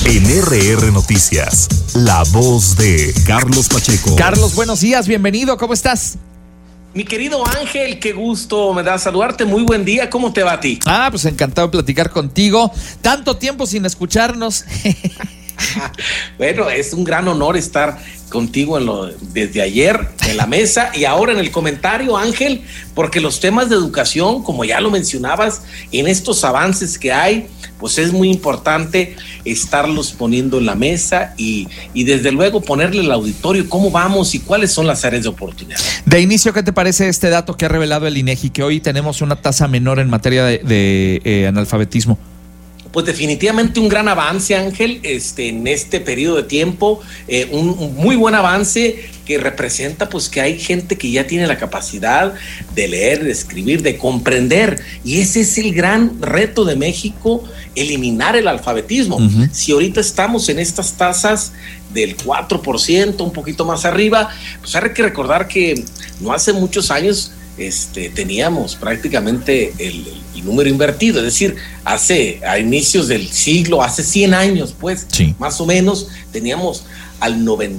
En RR Noticias, la voz de Carlos Pacheco. Carlos, buenos días, bienvenido, ¿cómo estás? Mi querido Ángel, qué gusto me da saludarte, muy buen día, ¿cómo te va a ti? Pues encantado de platicar contigo, tanto tiempo sin escucharnos. Bueno, es un gran honor estar contigo desde ayer en la mesa y ahora en el comentario, Ángel, porque los temas de educación, como ya lo mencionabas, en estos avances que hay, pues es muy importante estarlos poniendo en la mesa y desde luego ponerle al auditorio cómo vamos y cuáles son las áreas de oportunidad. De inicio, ¿qué te parece este dato que ha revelado el INEGI, que hoy tenemos una tasa menor en materia de analfabetismo? Pues definitivamente un gran avance, Ángel, en este periodo de tiempo, un muy buen avance que representa pues que hay gente que ya tiene la capacidad de leer, de escribir, de comprender, y ese es el gran reto de México, eliminar el alfabetismo. Uh-huh. Si ahorita estamos en estas tasas del 4%, un poquito más arriba, pues hay que recordar que no hace muchos años teníamos prácticamente el número invertido, es decir, a inicios del siglo, hace 100 años, pues, sí, más o menos, teníamos al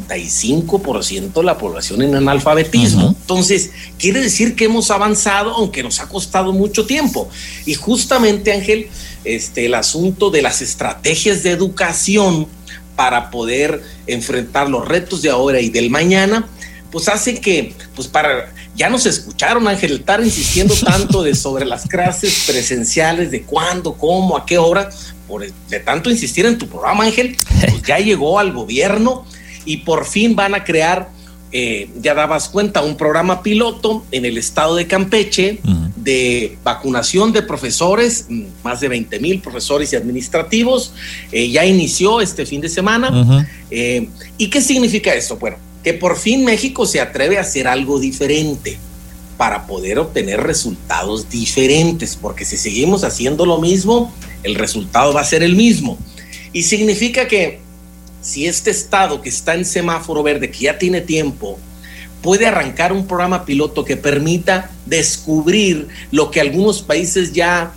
95% de la población en analfabetismo. Uh-huh. Entonces, quiere decir que hemos avanzado, aunque nos ha costado mucho tiempo. Y justamente, Ángel, el asunto de las estrategias de educación para poder enfrentar los retos de ahora y del mañana, pues hace que, pues ya nos escucharon, Ángel, estar insistiendo tanto sobre las clases presenciales, de cuándo, cómo, a qué hora, de tanto insistir en tu programa, Ángel, pues ya llegó al gobierno y por fin van a crear, ya dabas cuenta, un programa piloto en el estado de Campeche, uh-huh, de vacunación de profesores, más de 20,000 profesores y administrativos, ya inició este fin de semana. Uh-huh. ¿Y qué significa esto? Bueno, que por fin México se atreve a hacer algo diferente para poder obtener resultados diferentes, porque si seguimos haciendo lo mismo, el resultado va a ser el mismo. Y significa que si este estado que está en semáforo verde, que ya tiene tiempo, puede arrancar un programa piloto que permita descubrir lo que algunos países ya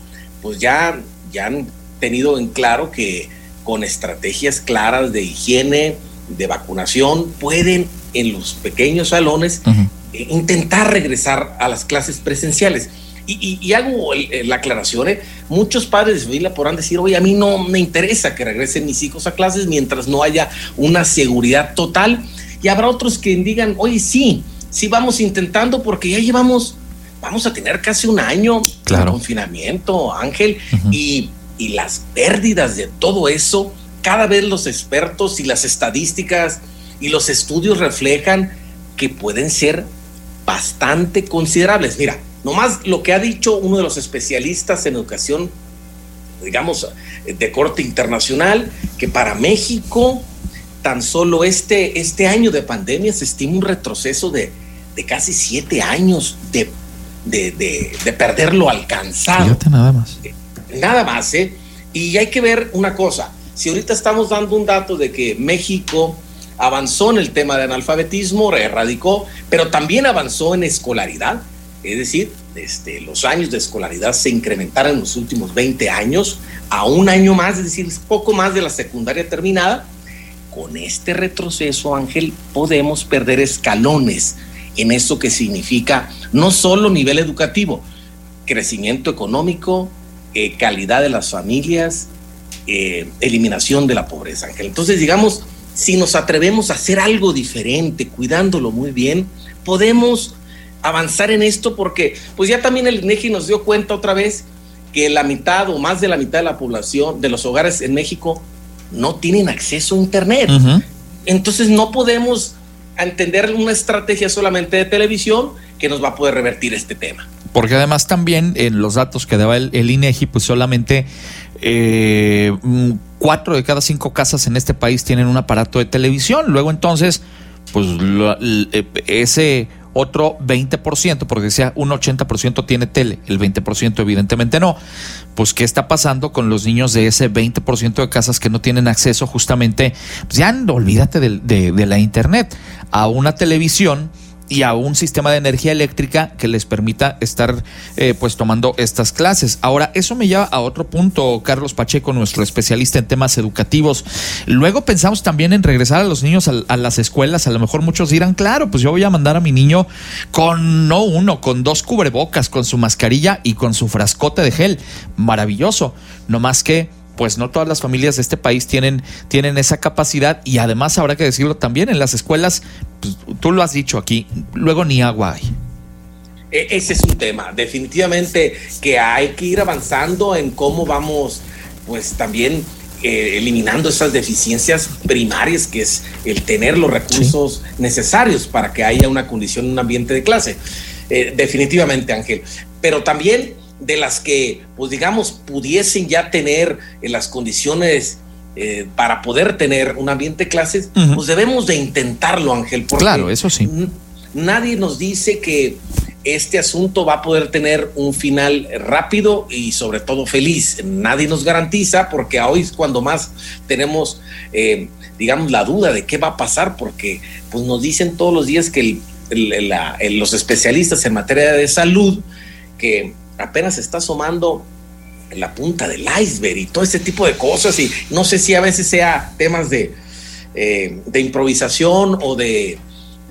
han tenido en claro, que con estrategias claras de higiene, de vacunación, pueden en los pequeños salones, uh-huh, intentar regresar a las clases presenciales. Y hago la aclaración, muchos padres de familia podrán decir, oye, a mí no me interesa que regresen mis hijos a clases mientras no haya una seguridad total, y habrá otros que digan, oye, sí vamos intentando, porque ya vamos a tener casi un año, claro, de confinamiento, Ángel, uh-huh, y las pérdidas de todo eso, cada vez los expertos y las estadísticas y los estudios reflejan que pueden ser bastante considerables. Mira, nomás lo que ha dicho uno de los especialistas en educación, digamos, de corte internacional, que para México tan solo este año de pandemia se estima un retroceso de casi 7 años de perder lo alcanzado. Fíjate, nada más. Nada más, Y hay que ver una cosa. Si ahorita estamos dando un dato de que México avanzó en el tema de analfabetismo, erradicó, pero también avanzó en escolaridad, es decir, los años de escolaridad se incrementaron en los últimos 20 años a un año más, es decir, poco más de la secundaria terminada. Con este retroceso, Ángel, podemos perder escalones en eso que significa no solo nivel educativo, crecimiento económico, calidad de las familias, eliminación de la pobreza, Ángel. Entonces, digamos, si nos atrevemos a hacer algo diferente, cuidándolo muy bien, podemos avanzar en esto, porque pues ya también el INEGI nos dio cuenta otra vez que la mitad o más de la mitad de la población de los hogares en México no tienen acceso a internet. Uh-huh. Entonces no podemos entender una estrategia solamente de televisión que nos va a poder revertir este tema. Porque además también en los datos que daba el INEGI, pues solamente 4 de cada 5 casas en este país tienen un aparato de televisión. Luego entonces, pues ese otro 20%, porque decía un 80% tiene tele, el 20% evidentemente no. Pues, ¿qué está pasando con los niños de ese 20% de casas que no tienen acceso justamente, pues ya olvídate de la internet, a una televisión y a un sistema de energía eléctrica que les permita estar pues tomando estas clases. Ahora, eso me lleva a otro punto, Carlos Pacheco, nuestro especialista en temas educativos. Luego pensamos también en regresar a los niños a las escuelas. A lo mejor muchos dirán, claro, pues yo voy a mandar a mi niño con 2 cubrebocas, con su mascarilla y con su frascote de gel. Maravilloso. No más que pues no todas las familias de este país tienen esa capacidad, y además habrá que decirlo también, en las escuelas, pues, tú lo has dicho aquí, luego ni agua hay. Ese es un tema, definitivamente, que hay que ir avanzando en cómo vamos, pues también eliminando esas deficiencias primarias, que es el tener los recursos necesarios para que haya una condición, un ambiente de clase. Definitivamente, Ángel. Pero también de las que, pues digamos, pudiesen ya tener las condiciones para poder tener un ambiente de clases, pues debemos de intentarlo, Ángel. Porque claro, eso sí. Nadie nos dice que este asunto va a poder tener un final rápido y sobre todo feliz. Nadie nos garantiza, porque hoy es cuando más tenemos, digamos, la duda de qué va a pasar, porque pues nos dicen todos los días que los especialistas en materia de salud, que apenas está asomando la punta del iceberg y todo ese tipo de cosas, y no sé si a veces sea temas de improvisación o de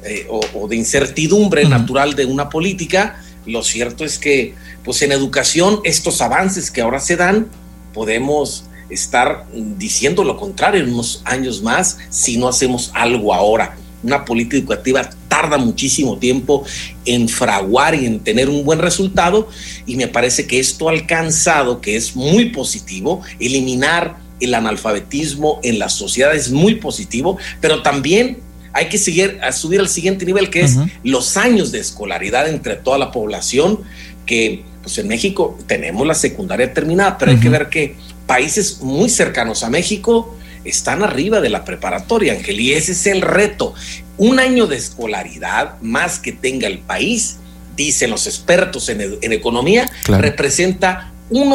incertidumbre natural de una política. Lo cierto es que pues en educación estos avances que ahora se dan, podemos estar diciendo lo contrario en unos años más si no hacemos algo ahora. Una política educativa tarda muchísimo tiempo en fraguar y en tener un buen resultado, y me parece que esto ha alcanzado, que es muy positivo, eliminar el analfabetismo en la sociedad es muy positivo, pero también hay que subir al siguiente nivel, que es los años de escolaridad entre toda la población, que pues en México tenemos la secundaria terminada, pero hay que ver que países muy cercanos a México están arriba de la preparatoria, Ángel, y ese es el reto. Un año de escolaridad más que tenga el país, dicen los expertos en economía, representa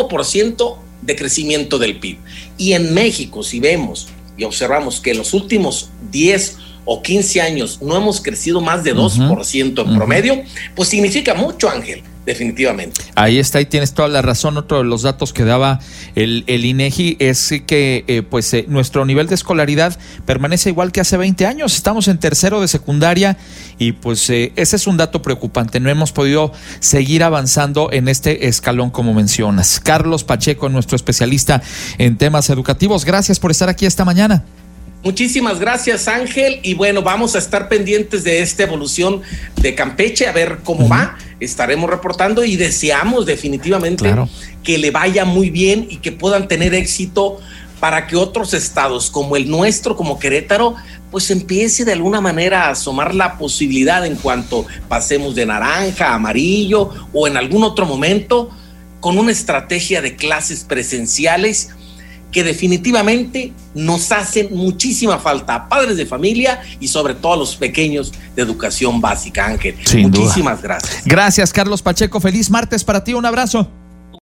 1% de crecimiento del PIB. Y en México, si vemos y observamos que en los últimos 10 o 15 años no hemos crecido más de 2% en promedio, pues significa mucho, Ángel. Definitivamente. Ahí está, y tienes toda la razón. Otro de los datos que daba el INEGI es que nuestro nivel de escolaridad permanece igual que hace 20 años. Estamos en tercero de secundaria y pues ese es un dato preocupante. No hemos podido seguir avanzando en este escalón como mencionas. Carlos Pacheco, nuestro especialista en temas educativos, gracias por estar aquí esta mañana. Muchísimas gracias, Ángel, y bueno, vamos a estar pendientes de esta evolución de Campeche, a ver cómo va. Estaremos reportando y deseamos definitivamente que le vaya muy bien y que puedan tener éxito, para que otros estados como el nuestro, como Querétaro, pues empiece de alguna manera a asomar la posibilidad en cuanto pasemos de naranja a amarillo, o en algún otro momento con una estrategia de clases presenciales que definitivamente nos hacen muchísima falta a padres de familia y sobre todo a los pequeños de educación básica, Ángel. Muchísimas gracias. Gracias, Carlos Pacheco. Feliz martes para ti. Un abrazo.